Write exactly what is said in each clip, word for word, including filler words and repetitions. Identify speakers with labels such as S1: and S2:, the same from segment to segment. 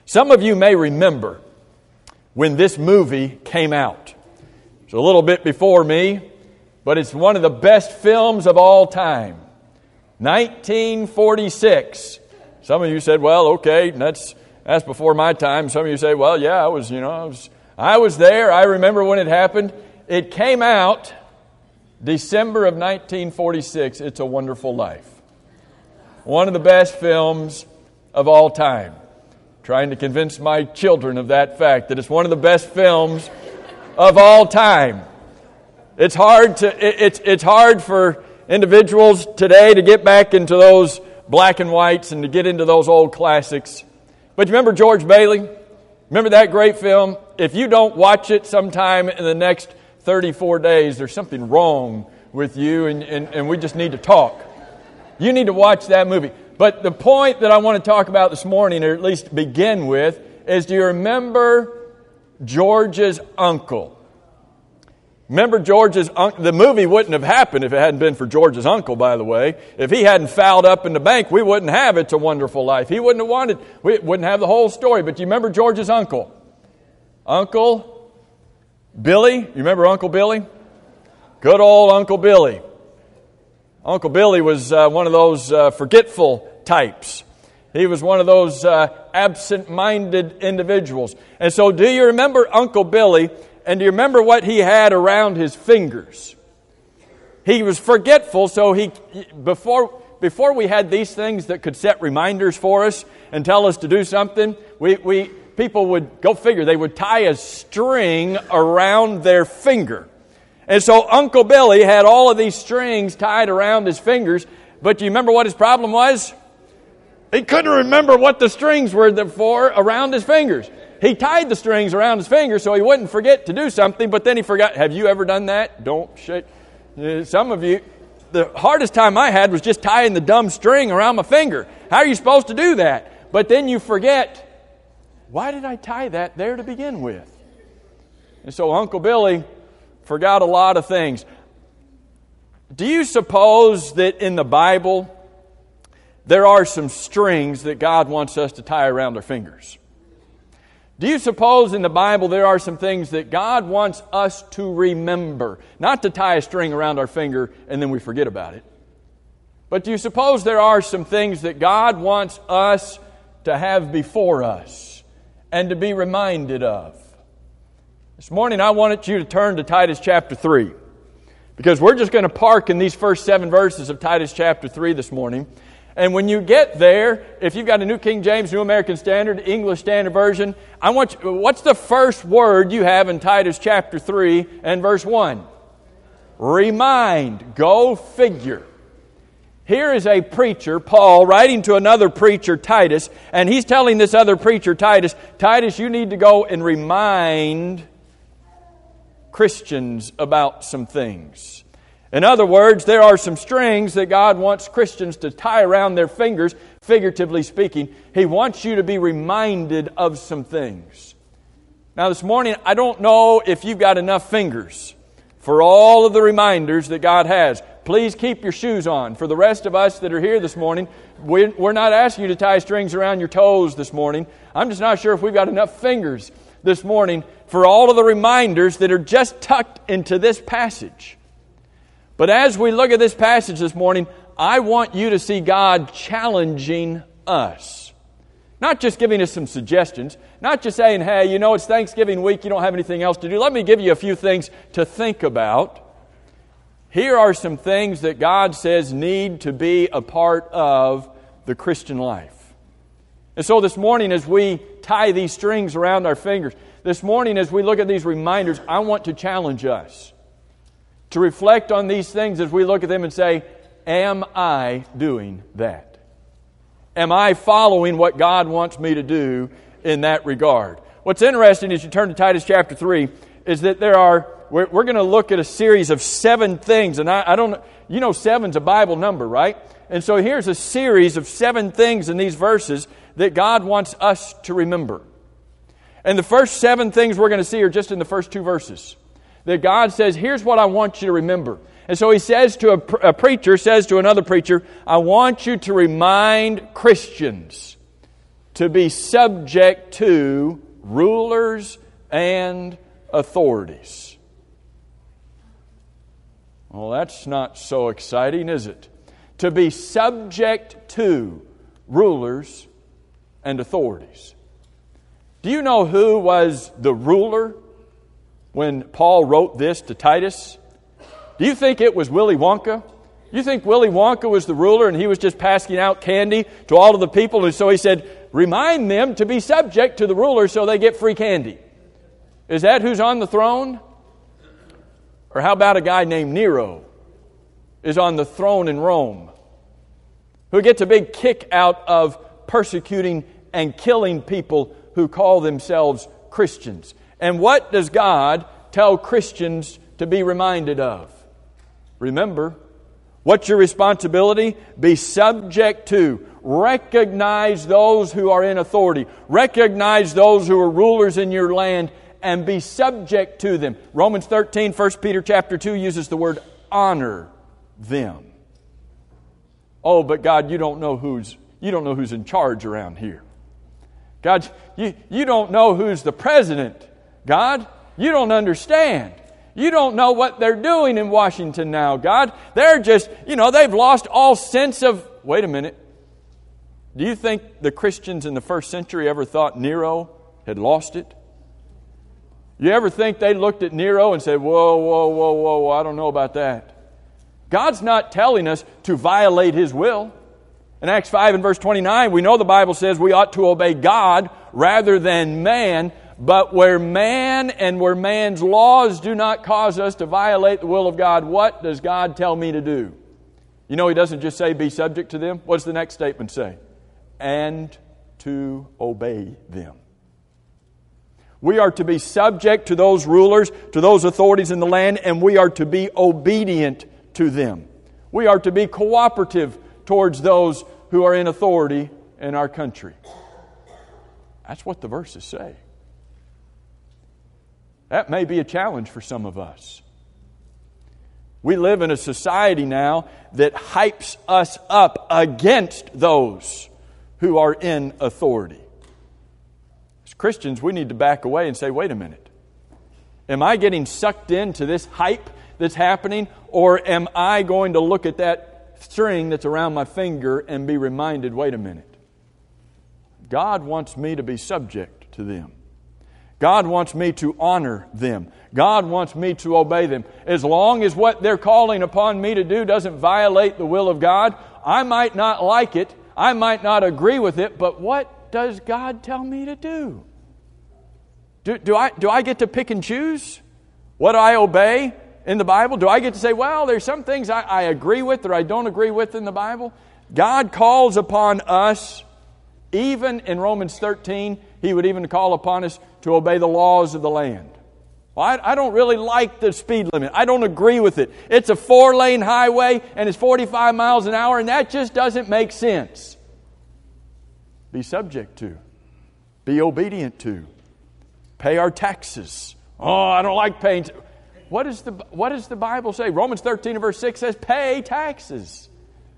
S1: Some of you may remember when this movie came out. It's a little bit before me, but it's one of the best films of all time. nineteen forty-six. Some of you said, well, okay, that's that's before my time. Some of you say, well, yeah, I was, you know, I was I was there. I remember when it happened. It came out December of nineteen forty-six. It's a Wonderful Life. One of the best films of all time. Trying to convince my children of that fact, that it's one of the best films of all time. It's hard to it, it's it's hard for individuals today to get back into those black and whites and to get into those old classics. But you remember George Bailey? Remember that great film? If you don't watch it sometime in the next thirty-four days, there's something wrong with you, and, and, and we just need to talk. You need to watch that movie. But the point that I want to talk about this morning, or at least begin with, is do you remember George's uncle? Remember George's uncle? The movie wouldn't have happened if it hadn't been for George's uncle, by the way. If he hadn't fouled up in the bank, we wouldn't have It's a Wonderful Life. He wouldn't have wanted, we wouldn't have the whole story. But do you remember George's uncle? Uncle Billy? You remember Uncle Billy? Good old Uncle Billy. Uncle Billy was uh, one of those uh, forgetful types. He was one of those uh, absent-minded individuals. And so do you remember Uncle Billy? And do you remember what he had around his fingers? He was forgetful, so he before before we had these things that could set reminders for us and tell us to do something, we, we people would, go figure, they would tie a string around their finger. And so Uncle Billy had all of these strings tied around his fingers, but do you remember what his problem was? He couldn't remember what the strings were for around his fingers. He tied the strings around his fingers so he wouldn't forget to do something, but then he forgot. Have you ever done that? Don't shake. Some of you, the hardest time I had was just tying the dumb string around my finger. How are you supposed to do that? But then you forget, why did I tie that there to begin with? And so Uncle Billy forgot a lot of things. Do you suppose that in the Bible there are some strings that God wants us to tie around our fingers? Do you suppose in the Bible there are some things that God wants us to remember? Not to tie a string around our finger and then we forget about it. But do you suppose there are some things that God wants us to have before us and to be reminded of? This morning I wanted you to turn to Titus chapter three, because we're just going to park in these first seven verses of Titus chapter three this morning. And when you get there, if you've got a New King James, New American Standard, English Standard Version, I want you, what's the first word you have in Titus chapter three and verse one? Remind. Go figure. Here is a preacher, Paul, writing to another preacher, Titus, and he's telling this other preacher, Titus, Titus, you need to go and remind Christians about some things. In other words, there are some strings that God wants Christians to tie around their fingers, figuratively speaking. He wants you to be reminded of some things. Now this morning, I don't know if you've got enough fingers for all of the reminders that God has. Please keep your shoes on. For the rest of us that are here this morning, we're not asking you to tie strings around your toes this morning. I'm just not sure if we've got enough fingers this morning for all of the reminders that are just tucked into this passage. But as we look at this passage this morning, I want you to see God challenging us. Not just giving us some suggestions, not just saying, hey, you know, it's Thanksgiving week, you don't have anything else to do. Let me give you a few things to think about. Here are some things that God says need to be a part of the Christian life. And so this morning as we tie these strings around our fingers, this morning as we look at these reminders, I want to challenge us to reflect on these things as we look at them and say, am I doing that? Am I following what God wants me to do in that regard? What's interesting as you turn to Titus chapter three is that there are, we're, we're going to look at a series of seven things. And I, I don't, you know seven's a Bible number, right? And so here's a series of seven things in these verses that God wants us to remember. And the first seven things we're going to see are just in the first two verses. That God says, here's what I want you to remember. And so He says to a, a preacher, says to another preacher, I want you to remind Christians to be subject to rulers and authorities. Well, that's not so exciting, is it? To be subject to rulers and authorities. Do you know who was the ruler when Paul wrote this to Titus? Do you think it was Willy Wonka? You think Willy Wonka was the ruler and he was just passing out candy to all of the people, and so he said, remind them to be subject to the ruler so they get free candy? Is that who's on the throne? Or how about a guy named Nero is on the throne in Rome, who gets a big kick out of persecuting and killing people who call themselves Christians? And what does God tell Christians to be reminded of? Remember, what's your responsibility? Be subject to. Recognize those who are in authority. Recognize those who are rulers in your land and be subject to them. Romans thirteen, First Peter chapter two uses the word honor them. Oh, but God, you don't know who's you don't know who's in charge around here. God, you, you don't know who's the president. God, you don't understand. You don't know what they're doing in Washington now, God. They're just, you know, they've lost all sense of... Wait a minute. Do you think the Christians in the first century ever thought Nero had lost it? You ever think they looked at Nero and said, whoa, whoa, whoa, whoa, I don't know about that? God's not telling us to violate His will. In Acts five and verse twenty-nine, we know the Bible says we ought to obey God rather than man. But where man and where man's laws do not cause us to violate the will of God, what does God tell me to do? You know, He doesn't just say be subject to them. What does the next statement say? And to obey them. We are to be subject to those rulers, to those authorities in the land, and we are to be obedient to them. We are to be cooperative towards those who are in authority in our country. That's what the verses say. That may be a challenge for some of us. We live in a society now that hypes us up against those who are in authority. As Christians, we need to back away and say, wait a minute. Am I getting sucked into this hype that's happening, or am I going to look at that string that's around my finger and be reminded, wait a minute. God wants me to be subject to them. God wants me to honor them. God wants me to obey them. As long as what they're calling upon me to do doesn't violate the will of God, I might not like it, I might not agree with it, but what does God tell me to do? Do, do I, do I get to pick and choose what I obey in the Bible? Do I get to say, well, there's some things I, I agree with or I don't agree with in the Bible? God calls upon us, even in Romans thirteen, He would even call upon us to obey the laws of the land. Well, I, I don't really like the speed limit. I don't agree with it. It's a four-lane highway and it's forty-five miles an hour, and that just doesn't make sense. Be subject to. Be obedient to. Pay our taxes. Oh, I don't like paying. T- what, is the, what does the Bible say? Romans thirteen and verse six says, pay taxes.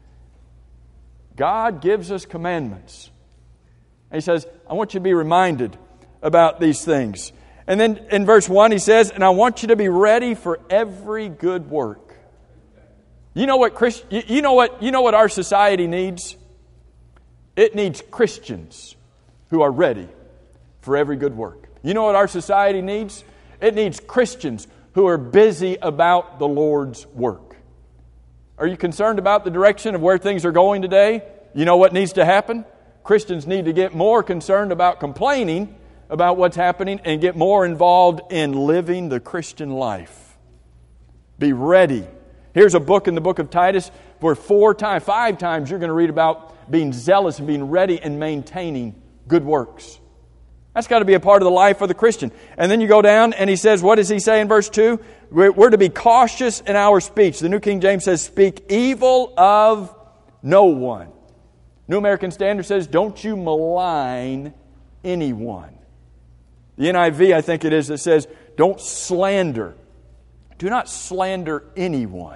S1: God gives us commandments. He says, I want you to be reminded about these things. And then in verse one he says, and I want you to be ready for every good work. You know what Christ, you know what you know what our society needs? It needs Christians who are ready for every good work. You know what our society needs? It needs Christians who are busy about the Lord's work. Are you concerned about the direction of where things are going today? You know what needs to happen? Christians need to get more concerned about complaining about what's happening and get more involved in living the Christian life. Be ready. Here's a book in the book of Titus where four times, five times you're going to read about being zealous and being ready and maintaining good works. That's got to be a part of the life of the Christian. And then you go down and he says, what does he say in verse two? We're, we're to be cautious in our speech. The New King James says, speak evil of no one. New American Standard says, don't you malign anyone. The N I V, I think it is, that says, don't slander. Do not slander anyone.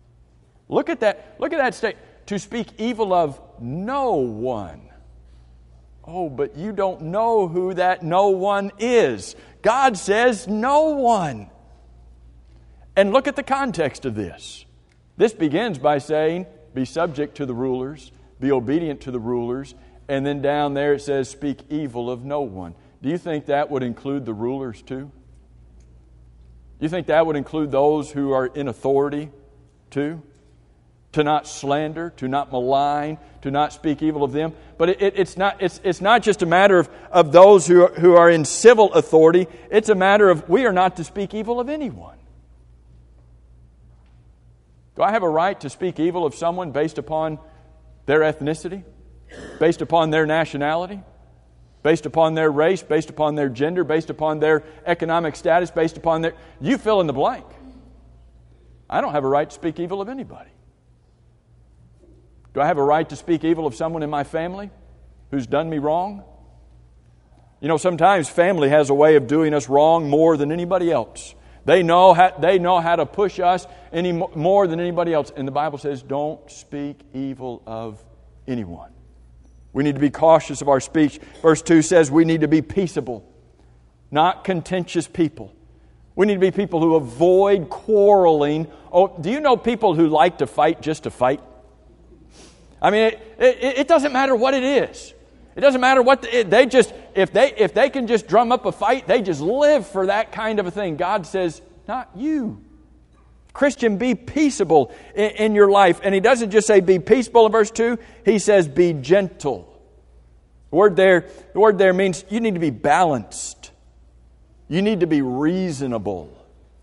S1: Look at that. Look at that statement. To speak evil of no one. Oh, but you don't know who that no one is. God says no one. And look at the context of this. This begins by saying, be subject to the rulers, be obedient to the rulers, and then down there it says, speak evil of no one. Do you think that would include the rulers too? Do you think that would include those who are in authority too? To not slander, to not malign, to not speak evil of them. But it, it, it's not it's it's not just a matter of, of those who are, who are in civil authority. It's a matter of we are not to speak evil of anyone. Do I have a right to speak evil of someone based upon their ethnicity? Based upon their nationality? Based upon their race? Based upon their gender? Based upon their economic status? Based upon their... You fill in the blank. I don't have a right to speak evil of anybody. Do I have a right to speak evil of someone in my family who's done me wrong? You know, sometimes family has a way of doing us wrong more than anybody else. They know how, they know how to push us any more than anybody else. And the Bible says, don't speak evil of anyone. We need to be cautious of our speech. Verse two says we need to be peaceable, not contentious people. We need to be people who avoid quarreling. Oh, do you know people who like to fight just to fight? I mean, it, it, it doesn't matter what it is. It doesn't matter what the, it, they just if they if they can just drum up a fight, they just live for that kind of a thing. God says, not you. Christian, be peaceable in, in your life. And He doesn't just say be peaceable in verse two. He says be gentle. The word there, the word there means you need to be balanced. You need to be reasonable.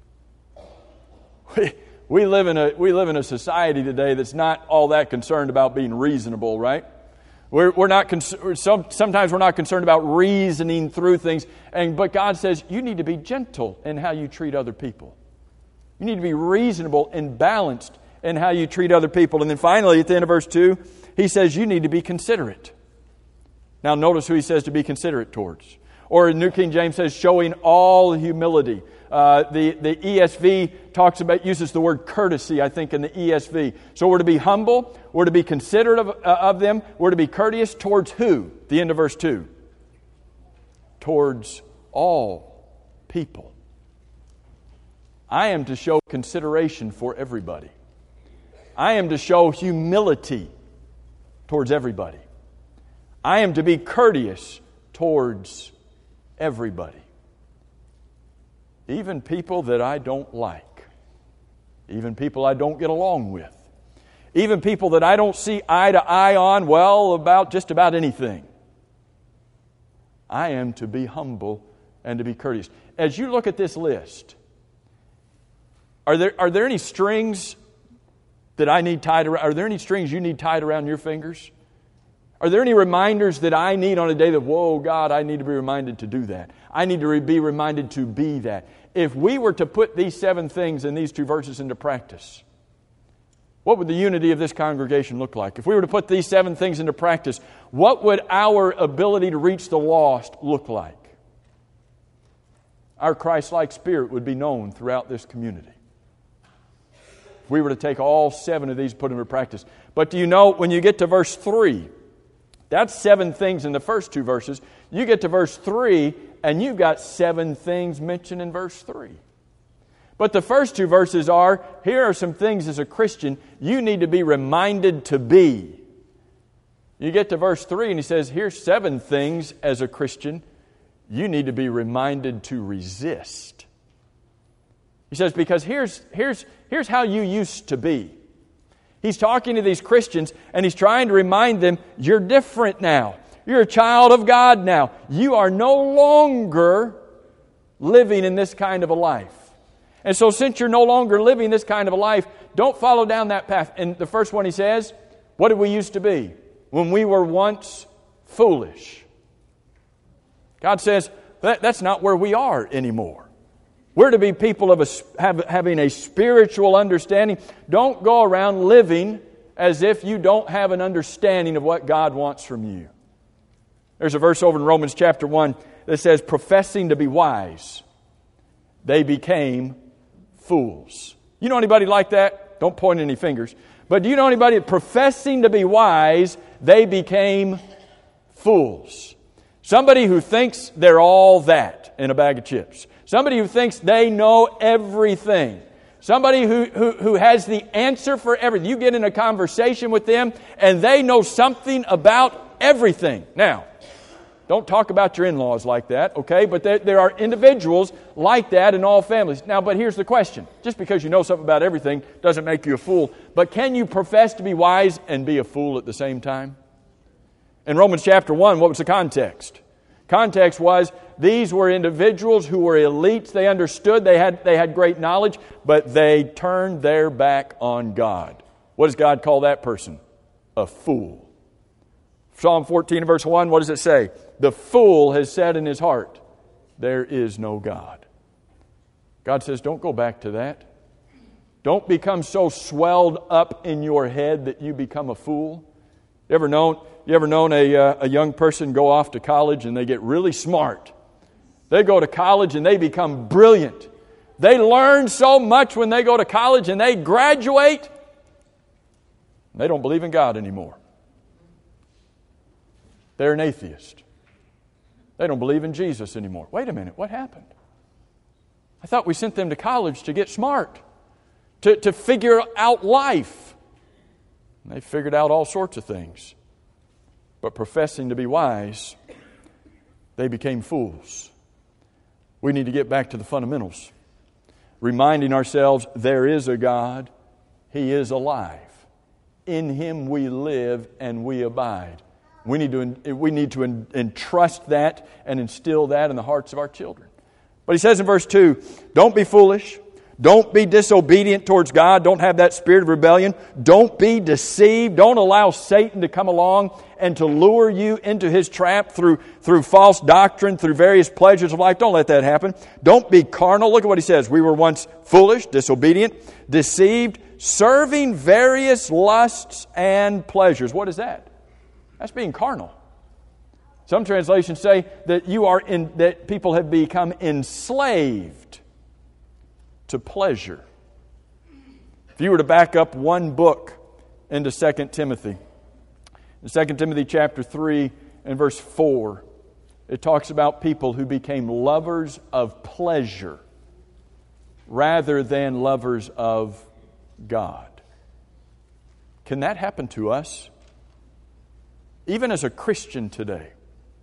S1: We, we live in a we live in a society today that's not all that concerned about being reasonable, right? We're, we're not con- some, sometimes we're not concerned about reasoning through things, and but God says you need to be gentle in how you treat other people. You need to be reasonable and balanced in how you treat other people. And then finally, at the end of verse two, He says you need to be considerate. Now notice who He says to be considerate towards. Or New King James says showing all humility. Uh, the, the E S V talks about, uses the word courtesy, I think, in the E S V. So we're to be humble, we're to be considerate of, uh, of them, we're to be courteous towards who? The end of verse two. Towards all people. I am to show consideration for everybody. I am to show humility towards everybody. I am to be courteous towards everybody. Even people that I don't like. Even people I don't get along with. Even people that I don't see eye to eye on, well, about just about anything. I am to be humble and to be courteous. As you look at this list, are there are there any strings that I need tied around? Are there any strings you need tied around your fingers? Are there any reminders that I need on a day that, whoa, God, I need to be reminded to do that. I need to re- be reminded to be that. If we were to put these seven things in these two verses into practice, what would the unity of this congregation look like? If we were to put these seven things into practice, what would our ability to reach the lost look like? Our Christ-like spirit would be known throughout this community. If we were to take all seven of these and put them into practice. But do you know, when you get to verse three, that's seven things in the first two verses. You get to verse three, and you've got seven things mentioned in verse three. But the first two verses are, here are some things as a Christian you need to be reminded to be. You get to verse three, and he says, here's seven things as a Christian you need to be reminded to resist. He says, because here's, here's, here's how you used to be. He's talking to these Christians, and he's trying to remind them, you're different now. You're a child of God now. You are no longer living in this kind of a life. And so since you're no longer living this kind of a life, don't follow down that path. And the first one he says, what did we used to be? When we were once foolish. God says, that, that's not where we are anymore. We're to be people of a, have, having a spiritual understanding. Don't go around living as if you don't have an understanding of what God wants from you. There's a verse over in Romans chapter one that says, professing to be wise, they became fools. You know anybody like that? Don't point any fingers. But do you know anybody professing to be wise, they became fools. Somebody who thinks they're all that in a bag of chips. Somebody who thinks they know everything. Somebody who, who, who has the answer for everything. You get in a conversation with them and they know something about everything. Now, don't talk about your in-laws like that, okay? But there, there are individuals like that in all families. Now, but here's the question. Just because you know something about everything doesn't make you a fool. But can you profess to be wise and be a fool at the same time? In Romans chapter one, what was the context? Context was these were individuals who were elites. They understood, they had, they had great knowledge, but they turned their back on God. What does God call that person? A fool. Psalm fourteen verse one, what does it say? The fool has said in his heart, there is no God. God says, don't go back to that. Don't become so swelled up in your head that you become a fool. You ever known, you ever known a, uh, a young person go off to college and they get really smart? They go to college and they become brilliant. They learn so much when they go to college and they graduate. They don't believe in God anymore. They're an atheist. They don't believe in Jesus anymore. Wait a minute, what happened? I thought we sent them to college to get smart, to, to figure out life. And they figured out all sorts of things. But professing to be wise, they became fools. We need to get back to the fundamentals. Reminding ourselves there is a God. He is alive. In Him we live and we abide. We need to we need to entrust that and instill that in the hearts of our children. But he says in verse two, don't be foolish. Don't be disobedient towards God. Don't have that spirit of rebellion. Don't be deceived. Don't allow Satan to come along and to lure you into his trap through, through false doctrine, through various pleasures of life. Don't let that happen. Don't be carnal. Look at what he says. We were once foolish, disobedient, deceived, serving various lusts and pleasures. What is that? That's being carnal. Some translations say that you are in that people have become enslaved to pleasure. If you were to back up one book into Second Timothy, in Second Timothy chapter three and verse four, it talks about people who became lovers of pleasure rather than lovers of God. Can that happen to us? Even as a Christian today,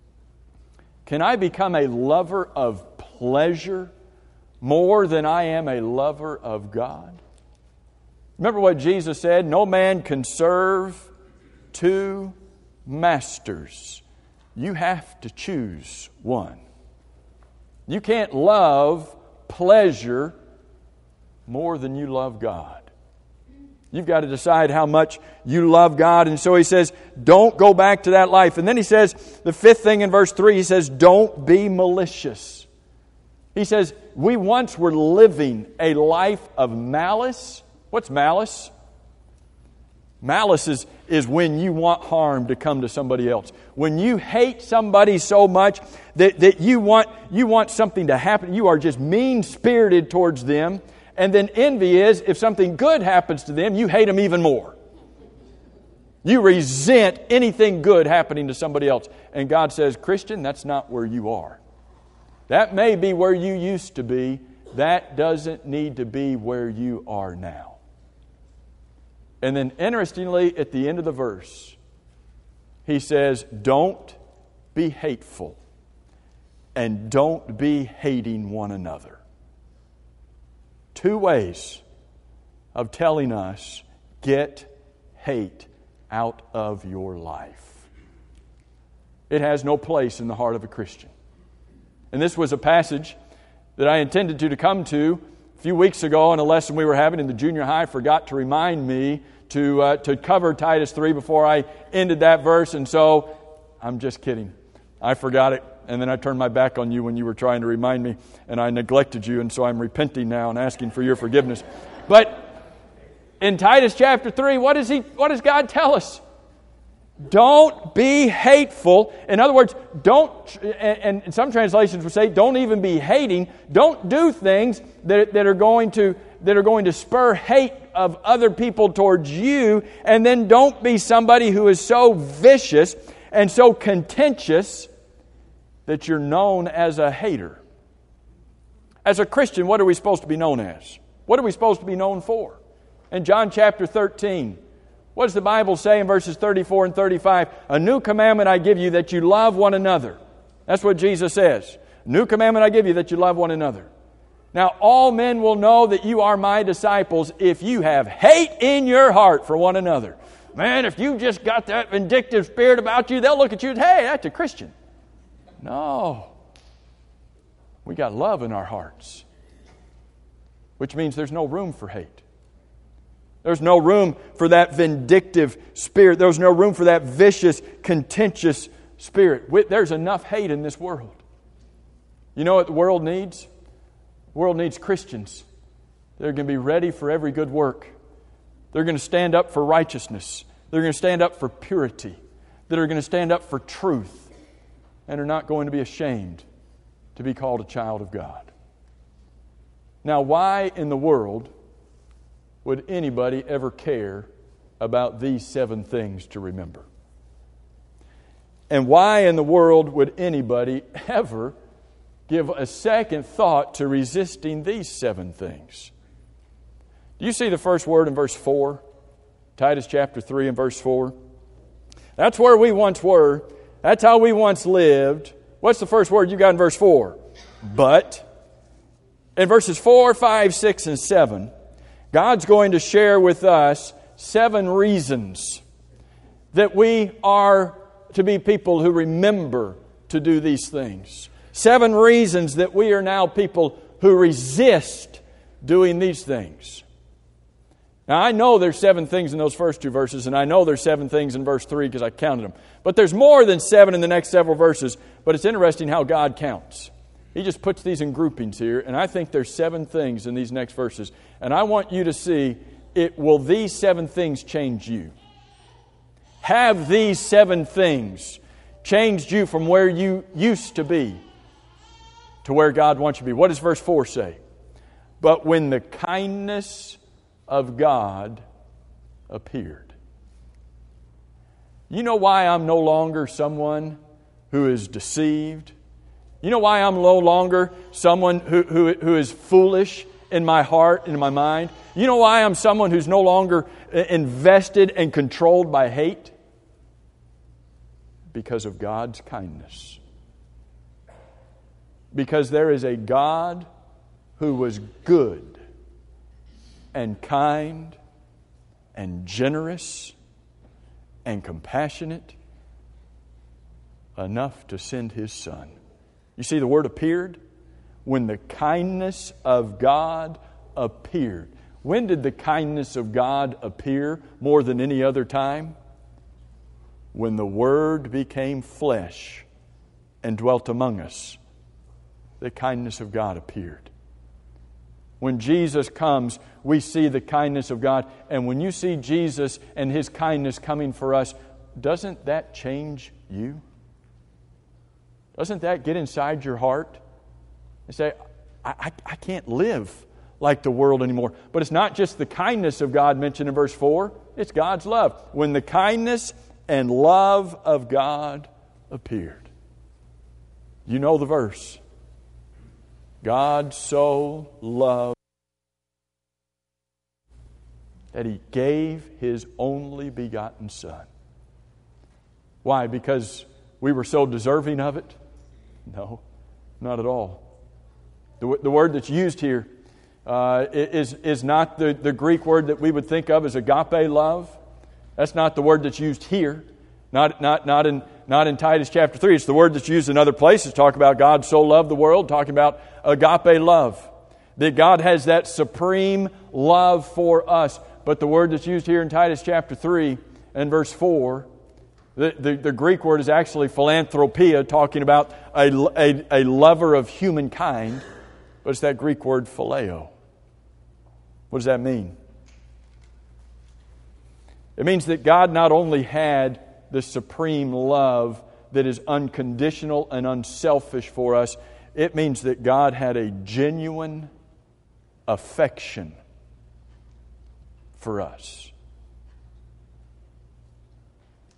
S1: can I become a lover of pleasure more than I am a lover of God? Remember what Jesus said, no man can serve two masters. You have to choose one. You can't love pleasure more than you love God. You've got to decide how much you love God. And so he says, don't go back to that life. And then he says, the fifth thing in verse three, he says, don't be malicious. He says, we once were living a life of malice. What's malice? Malice is, is when you want harm to come to somebody else. When you hate somebody so much that, that you want, you want something to happen. You are just mean-spirited towards them. And then envy is, if something good happens to them, you hate them even more. You resent anything good happening to somebody else. And God says, Christian, that's not where you are. That may be where you used to be. That doesn't need to be where you are now. And then interestingly, at the end of the verse, he says, don't be hateful and don't be hating one another. Two ways of telling us, get hate out of your life. It has no place in the heart of a Christian. And this was a passage that I intended to, to come to a few weeks ago in a lesson we were having in the junior high. I forgot to remind me to, uh, to cover Titus three before I ended that verse. And so, I'm just kidding. I forgot it. And then I turned my back on you when you were trying to remind me, and I neglected you, and so I'm repenting now and asking for your forgiveness. But in Titus chapter three, what does he? What does God tell us? Don't be hateful. In other words, don't, and, and some translations would say, don't even be hating. Don't do things that, that are going to that are going to spur hate of other people towards you, and then don't be somebody who is so vicious and so contentious that you're known as a hater. As a Christian, what are we supposed to be known as? What are we supposed to be known for? In John chapter thirteen, what does the Bible say in verses thirty-four and thirty-five? A new commandment I give you, that you love one another. That's what Jesus says. A new commandment I give you, that you love one another. Now all men will know that you are my disciples if you have hate in your heart for one another. Man, if you just got that vindictive spirit about you, they'll look at you and, hey, that's a Christian. No. We got love in our hearts, which means there's no room for hate. There's no room for that vindictive spirit. There's no room for that vicious, contentious spirit. There's enough hate in this world. You know what the world needs? The world needs Christians. They're going to be ready for every good work. They're going to stand up for righteousness. They're going to stand up for purity. That are going to stand up for truth. And are not going to be ashamed to be called a child of God. Now, why in the world would anybody ever care about these seven things to remember? And why in the world would anybody ever give a second thought to resisting these seven things? Do you see the first word in verse four? Titus chapter three and verse four. That's where we once were. That's how we once lived. What's the first word you got in verse four? But. In verses four, five, six, and seven, God's going to share with us seven reasons that we are to be people who remember to do these things. Seven reasons that we are now people who resist doing these things. Now, I know there's seven things in those first two verses, and I know there's seven things in verse three because I counted them. But there's more than seven in the next several verses, but it's interesting how God counts. He just puts these in groupings here, and I think there's seven things in these next verses. And I want you to see, it will these seven things change you? Have these seven things changed you from where you used to be to where God wants you to be? What does verse four say? But when the kindness of God appeared. You know why I'm no longer someone who is deceived? You know why I'm no longer someone who, who, who is foolish in my heart and in my mind? You know why I'm someone who's no longer invested and controlled by hate? Because of God's kindness. Because there is a God who was good and kind and generous and compassionate enough to send His Son. You see, the word appeared when the kindness of God appeared. When did the kindness of God appear more than any other time? When the Word became flesh and dwelt among us, the kindness of God appeared. When Jesus comes, we see the kindness of God. And when you see Jesus and His kindness coming for us, doesn't that change you? Doesn't that get inside your heart and say, I, I, I can't live like the world anymore? But it's not just the kindness of God mentioned in verse four. It's God's love. When the kindness and love of God appeared. You know the verse. God so loved that He gave His only begotten Son. Why? Because we were so deserving of it? No, not at all. The, the word that's used here uh, is, is not the, the Greek word that we would think of as agape love. That's not the word that's used here. Not, not, not, in, not in Titus chapter three. It's the word that's used in other places. Talk about God so loved the world. Talking about agape love. That God has that supreme love for us. But the word that's used here in Titus chapter three and verse four, the, the, the Greek word is actually philanthropia, talking about a, a, a lover of humankind. But it's that Greek word phileo. What does that mean? It means that God not only had the supreme love that is unconditional and unselfish for us, it means that God had a genuine affection for us.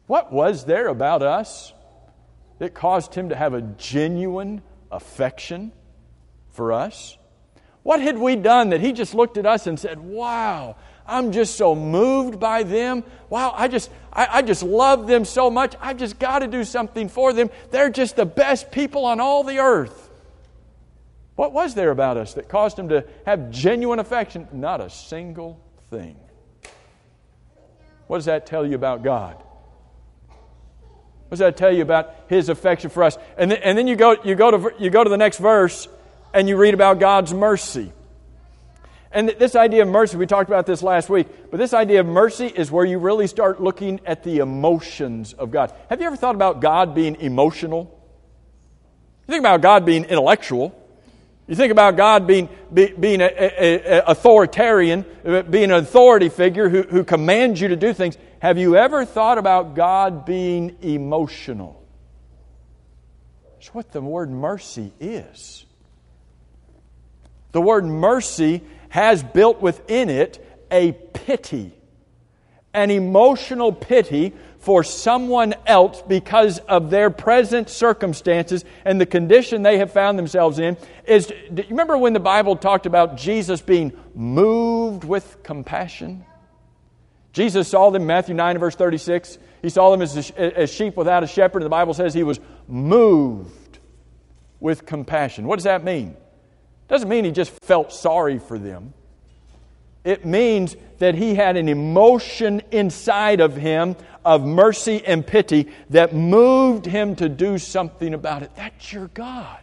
S1: What was there about us that caused Him to have a genuine affection for us? What had we done that He just looked at us and said, wow, I'm just so moved by them. Wow, I just I, I just love them so much. I've just got to do something for them. They're just the best people on all the earth. What was there about us that caused Him to have genuine affection? Not a single thing. What does that tell you about God? What does that tell you about His affection for us? And then, and then you go you go to you go to the next verse and you read about God's mercy. And this idea of mercy, we talked about this last week, but this idea of mercy is where you really start looking at the emotions of God. Have you ever thought about God being emotional? You think about God being intellectual. You think about God being be, being an authoritarian, being an authority figure who, who commands you to do things. Have you ever thought about God being emotional? That's what the word mercy is. The word mercy has built within it a pity, an emotional pity for someone else because of their present circumstances and the condition they have found themselves in. Is, do you remember when the Bible talked about Jesus being moved with compassion? Jesus saw them, Matthew nine verse thirty-six. He saw them as, as sheep without a shepherd. And the Bible says He was moved with compassion. What does that mean? It doesn't mean He just felt sorry for them. It means that He had an emotion inside of Him of mercy and pity that moved Him to do something about it. That's your God.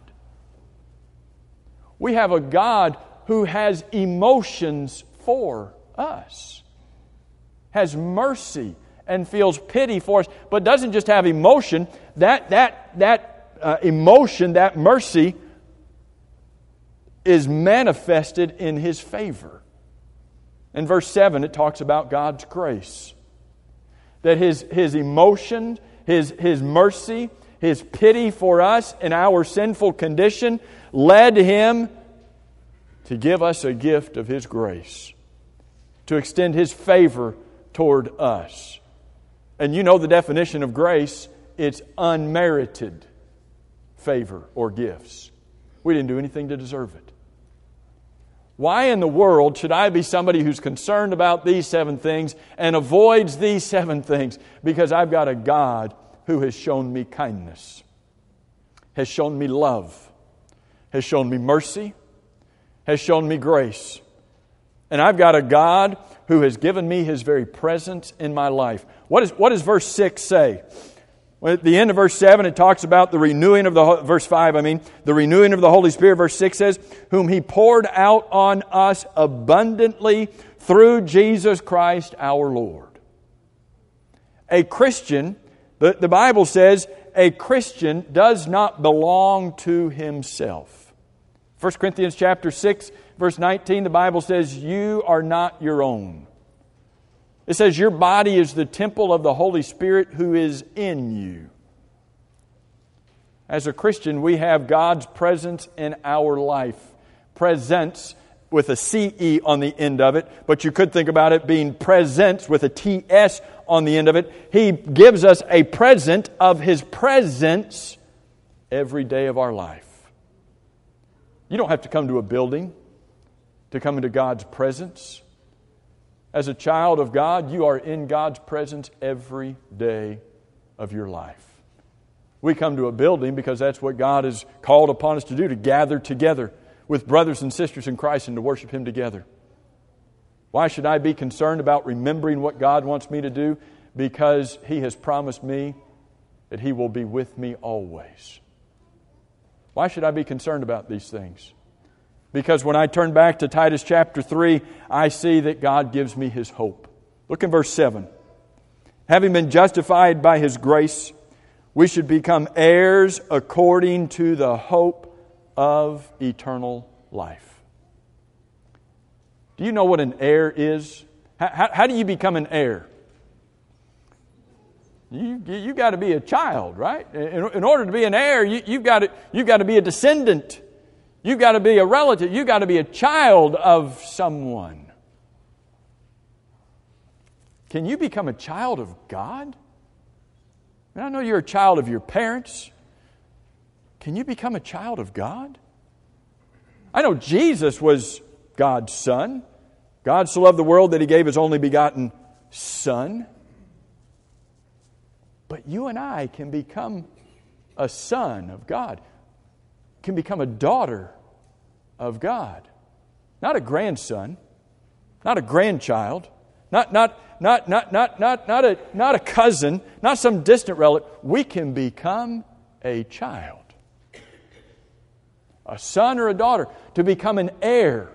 S1: We have a God who has emotions for us, has mercy and feels pity for us, but doesn't just have emotion. That that that uh, emotion, that mercy, is manifested in His favor. In verse seven, it talks about God's grace. That His, his emotion, His, His mercy, His pity for us in our sinful condition led Him to give us a gift of His grace, to extend His favor toward us. And you know the definition of grace, it's unmerited favor or gifts. We didn't do anything to deserve it. Why in the world should I be somebody who's concerned about these seven things and avoids these seven things? Because I've got a God who has shown me kindness, has shown me love, has shown me mercy, has shown me grace. And I've got a God who has given me His very presence in my life. What, is, what does verse six say? Well, at the end of verse seven, it talks about the renewing of the, verse five, I mean, the renewing of the Holy Spirit. Verse six says, whom He poured out on us abundantly through Jesus Christ our Lord. A Christian, the, the Bible says, a Christian does not belong to himself. First Corinthians chapter six, verse nineteen, the Bible says, you are not your own. It says your body is the temple of the Holy Spirit who is in you. As a Christian, we have God's presence in our life. Presence with a C E on the end of it, but you could think about it being presence with a T S on the end of it. He gives us a present of His presence every day of our life. You don't have to come to a building to come into God's presence. As a child of God, you are in God's presence every day of your life. We come to a building because that's what God has called upon us to do, to gather together with brothers and sisters in Christ and to worship Him together. Why should I be concerned about remembering what God wants me to do? Because He has promised me that He will be with me always. Why should I be concerned about these things? Because when I turn back to Titus chapter three, I see that God gives me His hope. Look in verse seven. Having been justified by His grace, we should become heirs according to the hope of eternal life. Do you know what an heir is? How, how, how do you become an heir? You you got to be a child, right? In, in order to be an heir, you, you've got to you've got to be a descendant. You've got to be a relative. You've got to be a child of someone. Can you become a child of God? And I know you're a child of your parents. Can you become a child of God? I know Jesus was God's Son. God so loved the world that He gave His only begotten Son. But you and I can become a son of God, can become a daughter of God. Not a grandson, not a grandchild, not not not not not not not a not a cousin, not some distant relative. We can become a child. A son or a daughter, to become an heir.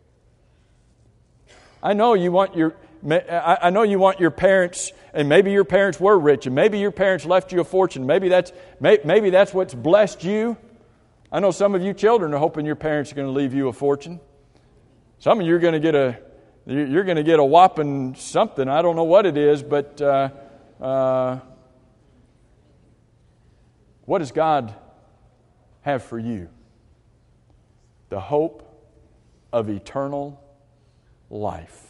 S1: I know you want your I know you want your parents, and maybe your parents were rich, and maybe your parents left you a fortune. Maybe that's maybe that's what's blessed you. I know some of you children are hoping your parents are going to leave you a fortune. Some of you are going to get a you're going to get a whopping something. I don't know what it is, but uh, uh, what does God have for you? The hope of eternal life.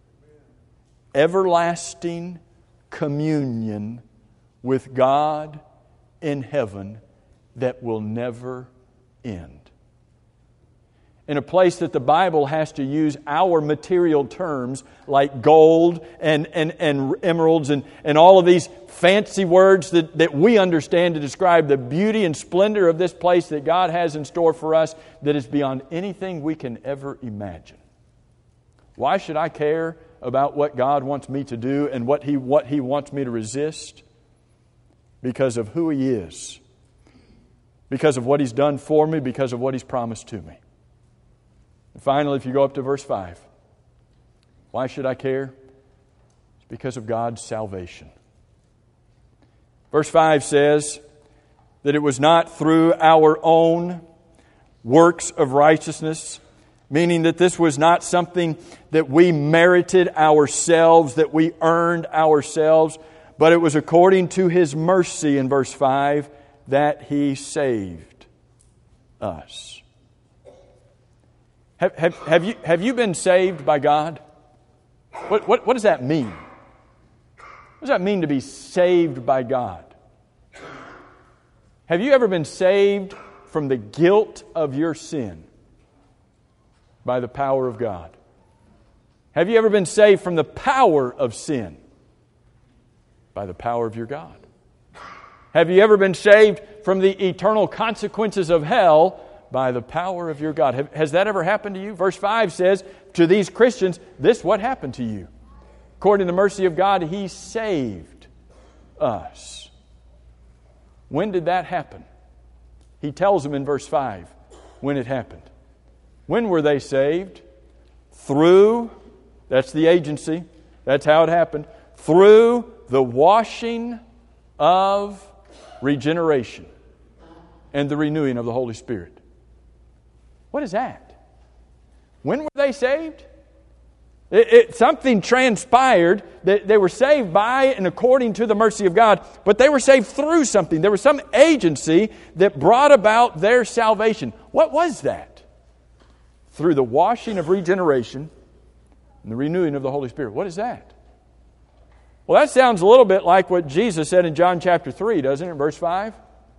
S1: Everlasting communion with God in heaven that will never end. In a place that the Bible has to use our material terms like gold and, and, and emeralds and, and all of these fancy words that, that we understand to describe the beauty and splendor of this place that God has in store for us that is beyond anything we can ever imagine. Why should I care about what God wants me to do and what He what He wants me to resist? Because of who He is. Because of what He's done for me, because of what He's promised to me. And finally, if you go up to verse five, why should I care? It's because of God's salvation. Verse five says that it was not through our own works of righteousness, meaning that this was not something that we merited ourselves, that we earned ourselves, but it was according to His mercy in verse five that He saved us. Have, have, have, you, have you been saved by God? What, what, what does that mean? What does that mean to be saved by God? Have you ever been saved from the guilt of your sin? By the power of God. Have you ever been saved from the power of sin? By the power of your God. Have you ever been saved from the eternal consequences of hell? By the power of your God. Have, has that ever happened to you? Verse five says, to these Christians, this what happened to you. According to the mercy of God, He saved us. When did that happen? He tells them in verse five when it happened. When were they saved? Through, that's the agency, that's how it happened, through the washing of regeneration and the renewing of the Holy Spirit. What is that? When were they saved? It, it, something transpired that they were saved by and according to the mercy of God, but they were saved through something. There was some agency that brought about their salvation. What was that? Through the washing of regeneration and the renewing of the Holy Spirit. What is that? Well, that sounds a little bit like what Jesus said in John chapter three, doesn't it? Verse five.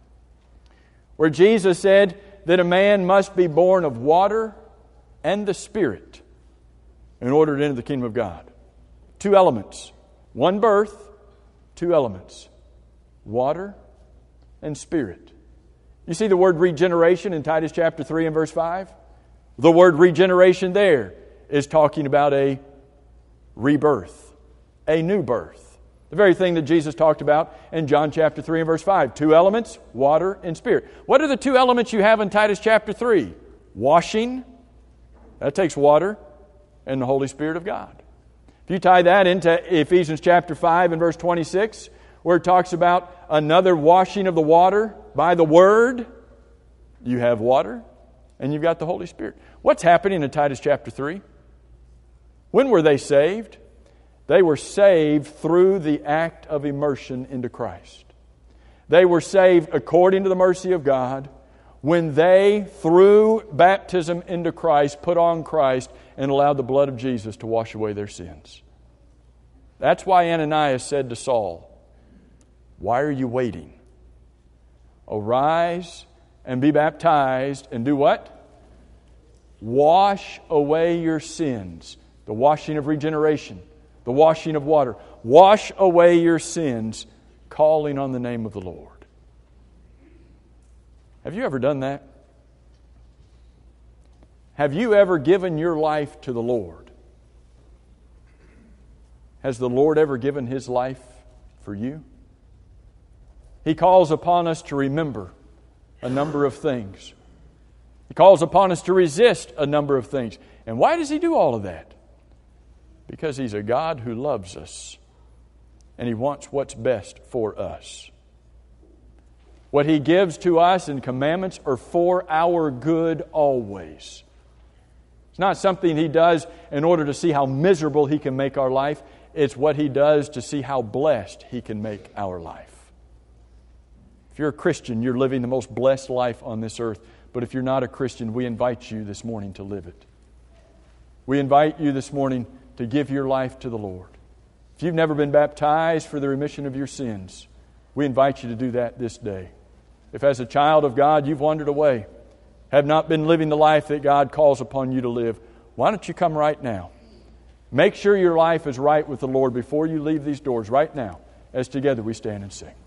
S1: Where Jesus said that a man must be born of water and the Spirit in order to enter the kingdom of God. Two elements. One birth, two elements. Water and Spirit. You see the word regeneration in Titus chapter three and verse five? The word regeneration there is talking about a rebirth, a new birth. The very thing that Jesus talked about in John chapter three and verse five. Two elements, water and Spirit. What are the two elements you have in Titus chapter three? Washing, that takes water, and the Holy Spirit of God. If you tie that into Ephesians chapter five and verse twenty-six, where it talks about another washing of the water by the Word, you have water and you've got the Holy Spirit. What's happening in Titus chapter three? When were they saved? They were saved through the act of immersion into Christ. They were saved according to the mercy of God when they, through baptism into Christ, put on Christ and allowed the blood of Jesus to wash away their sins. That's why Ananias said to Saul, Why are you waiting? Arise and be baptized and do what? Wash away your sins. The washing of regeneration. The washing of water. Wash away your sins, calling on the name of the Lord. Have you ever done that? Have you ever given your life to the Lord? Has the Lord ever given His life for you? He calls upon us to remember a number of things. He calls upon us to resist a number of things. And why does He do all of that? Because He's a God who loves us. And He wants what's best for us. What He gives to us in commandments are for our good always. It's not something He does in order to see how miserable He can make our life. It's what He does to see how blessed He can make our life. If you're a Christian, you're living the most blessed life on this earth. But if you're not a Christian, we invite you this morning to live it. We invite you this morning to give your life to the Lord. If you've never been baptized for the remission of your sins, we invite you to do that this day. If as a child of God you've wandered away, have not been living the life that God calls upon you to live, why don't you come right now? Make sure your life is right with the Lord before you leave these doors right now, as together we stand and sing.